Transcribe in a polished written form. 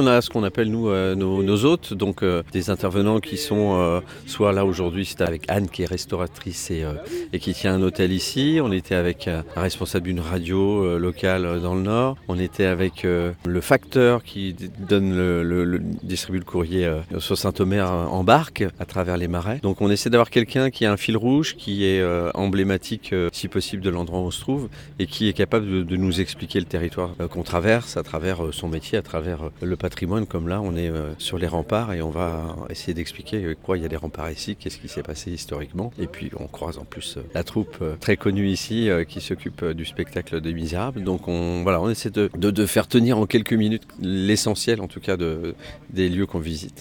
On a ce qu'on appelle nous nos hôtes, donc des intervenants qui sont soit là aujourd'hui c'était avec Anne qui est restauratrice et qui tient un hôtel ici. On était avec un responsable d'une radio locale dans le Nord. On était avec le facteur qui donne distribue le courrier sur Saint-Omer en barque à travers les marais. Donc on essaie d'avoir quelqu'un qui a un fil rouge, qui est emblématique si possible de l'endroit où on se trouve et qui est capable de nous expliquer le territoire qu'on traverse à travers son métier, à travers le patrimoine. Comme là on est sur les remparts et on va essayer d'expliquer pourquoi il y a des remparts ici, qu'est-ce qui s'est passé historiquement. Et puis on croise en plus la troupe très connue ici qui s'occupe du spectacle des Misérables. Donc on essaie de faire tenir en quelques minutes l'essentiel en tout cas des lieux qu'on visite.